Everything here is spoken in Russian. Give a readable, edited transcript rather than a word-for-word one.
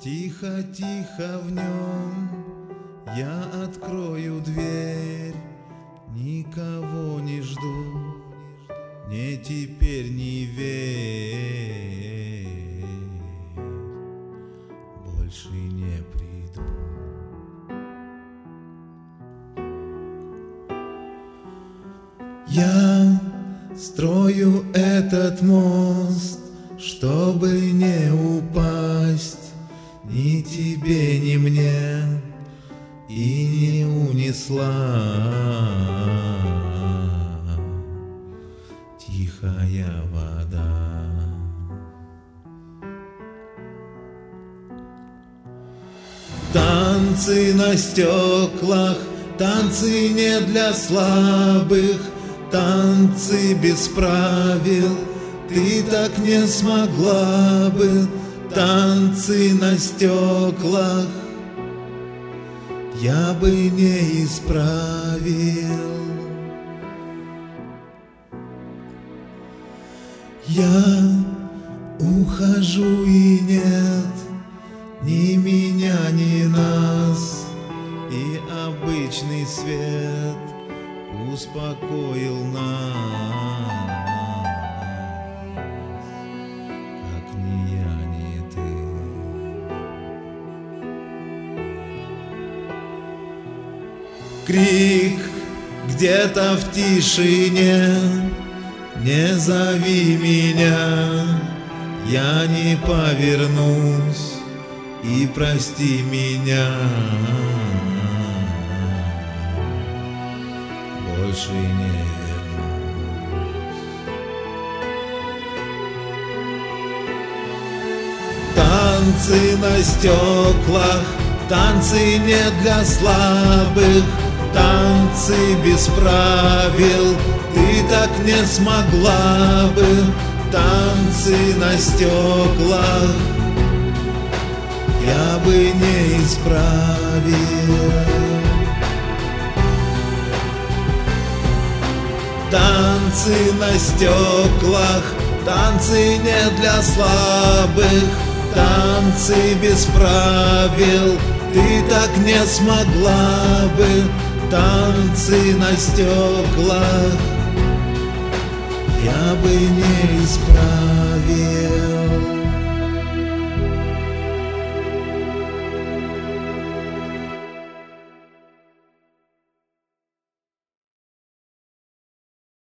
Тихо, тихо в нем я открою дверь, никого не жду, не теперь, не верь, больше не приду. Я строю этот мост, чтобы не упасть ни тебе, ни мне, и не унесла тихая вода. Танцы на стеклах, танцы не для слабых, танцы без правил, ты так не смогла бы. Танцы на стеклах я бы не исправил. Я ухожу, и нет ни меня, ни нас, и обычный свет успокоил нас, как ни я, ни ты. Крик где-то в тишине, не зови меня, я не повернусь, и прости меня, больше не вернусь. Танцы на стеклах, танцы не для слабых, танцы без правил, ты так не смогла бы. Танцы на стеклах я бы не исправил. Танцы на стеклах, танцы не для слабых, танцы без правил, ты так не смогла бы. Танцы на стеклах я бы не исправил.